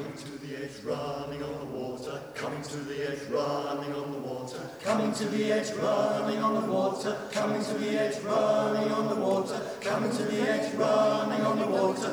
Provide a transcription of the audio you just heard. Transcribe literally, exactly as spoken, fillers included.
Coming to the edge, running on the water. Coming to the edge, running on the water. Coming to the edge, running on the water. Coming to the edge, running on the water. Coming to the edge, running on the water.